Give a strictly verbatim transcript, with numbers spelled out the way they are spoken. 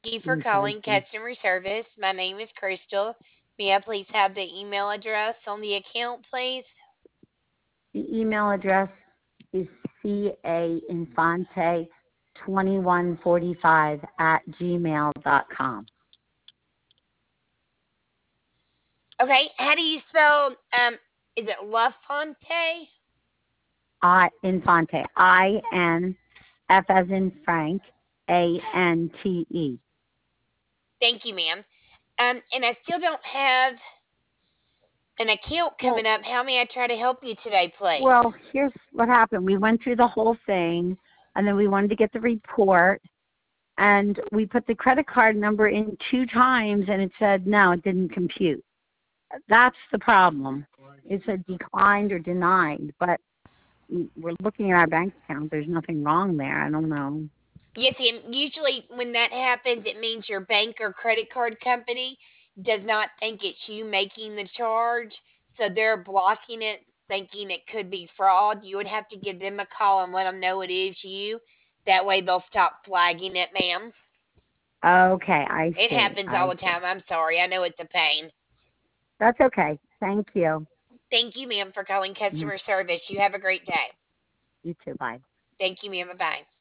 Thank you for in calling person. customer service. My name is Crystal. May I please have the email address on the account, please? The email address is cainfante twenty-one forty-five at gmail dot com. Okay, how do you spell, um, is it La Fonte? I Infante. I N F as in Frank. A N T E. Thank you, ma'am. Um, and I still don't have an account Well, coming up. How may I try to help you today, please? well, here's what happened. We went through the whole thing, and then we wanted to get the report, and we put the credit card number in two times, and it said no, it didn't compute. That's the problem. It said declined or denied, but we're looking at our bank account. There's nothing wrong there. I don't know. Yes, and usually when that happens, it means your bank or credit card company does not think it's you making the charge, so they're blocking it, thinking it could be fraud. You would have to give them a call and let them know it is you. That way they'll stop flagging it, ma'am. Okay, I It see. happens all I the see. time. I'm sorry. I know it's a pain. That's okay. Thank you. Thank you, ma'am, for calling Mhm. customer service. You have a great day. You too. Bye. Thank you, ma'am. Bye bye.